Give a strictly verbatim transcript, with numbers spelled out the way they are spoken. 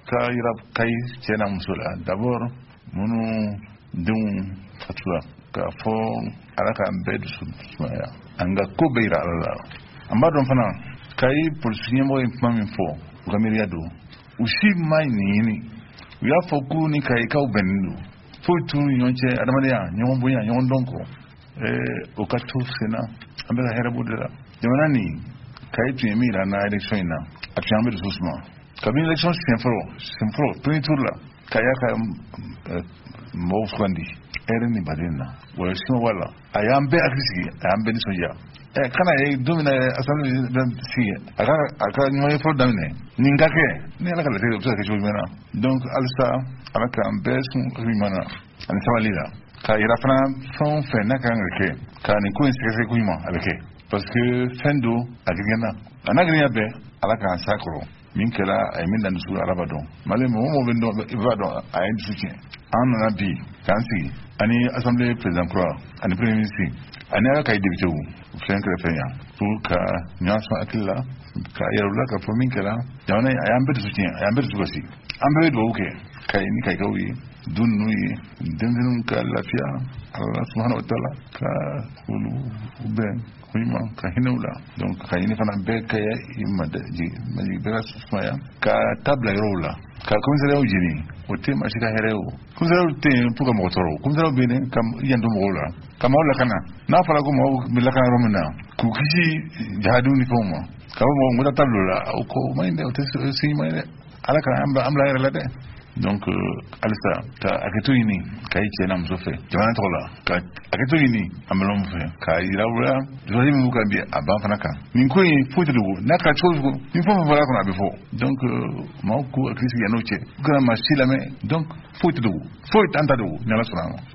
ka yira kai cɛna muso la d'abord minnu denw fatula k'a fɔ ala k'an bɛɛ dusu sumaya an ka ko bɛɛ yira ala la an b'a dɔn fana kayi polisi ɲɛmɔgɔ ye kuma min fɔ u ka miiriya don u si ma ɲini u y'a fɔ k'u ni kayikaw bɛnnen don foyi t'u ni ɲɔgɔn cɛ adamadenya ɲɔgɔn bonya ɲɔgɔn dɔn kɔ o ka to senna an bɛ ka hɛrɛ b'o de la jamana nin kayi tun ye min yira an na élection in na a tun y'an bɛ dusu suma kabini élection siɲɛ fɔlɔ siɲɛ fɔlɔ premier tour la k'a y'a ka mɔgɔw sugandi hɛrɛ ni baden na wa sima b'a la a y'an bɛɛ hakili sigi a y'an bɛɛ nisɔndiya kana ye don min na assemblée sigi a ka a ka ɲɔgɔn ye fɔlɔ daminɛ nin ka kɛ ni ala ka latigɛ o bɛ se ka kɛ cogo jumɛn na donc halisa ala k'an bɛɛ sun hakili ɲuman na ani sabali la k'a yira fana fɛn o fɛn n'a ka kan ka kɛ ka nin ko in sɛgɛsɛgɛ ko ɲuman a bɛ kɛ parce que fɛn don a girinya a n'a girinya bɛɛ ala k'an sa kɔrɔ min kɛra a ye min dan dusu ala b'a dɔn mali mɔgɔ mɔgɔ bɛ dɔn i b'a dɔn a ye dusu tiɲɛ an nana bi k'an sigi ani assemblée président kura ani premier ministre ani ala ka député u fɛn kɛrɛfɛ yan pour ka ɲɔgɔn sɔn hakili la ka yɛrɛ u la k'a fɔ min kɛra jamana a y'an bɛɛ dusu tiɲɛ a y'an bɛɛ dusu kasi an bɛɛ bɛ dugawu kɛ ka ye ni kayikaw ye du ninnu ye denmisɛnninw ka lafiya ala subahana wa taala ka olu bɛn ko ɲuman ka hinɛw la donc ka ɲini fana bɛɛ ka majigi bɛɛ ka sumaya ka tabila yɔrɔw la ka commissariat jeni o tɛ maa si ka hɛrɛ o commissariat tɛ yen pour ka mɔgɔ tɔɔrɔ commissariat bɛ yen ka janto mɔgɔw la ka mɔgɔw lakana n'a fɔra ko mɔgɔw bɛ lakana yɔrɔ min na k'u kisi jahadiw ni fɛnw ma ka fɔ mɔgɔ ŋo tabilo la o ko o ma ɲi dɛ o tɛ si ɲuman ye dɛ ala ka an bila yɛrɛ la dɛ donc halisa ka hakɛto ɲini ka i cɛ n'a muso fɛ jamana tɔgɔ la ka hakɛto ɲini an balimaw fɛ k'a yira u la dusukasi min b'u kan bi a ban fana kan nin ko in foyi tɛ dogo n'a ka cogo cogo ni fɛn o fɛn fɔra kɔnɔ a bɛ fɔ donc maaw k'u hakili sigi yan'o cɛ u kana maa si lamɛn donc foyi tɛ dogo foyi t'an ta dogo ni ala sɔnna a ma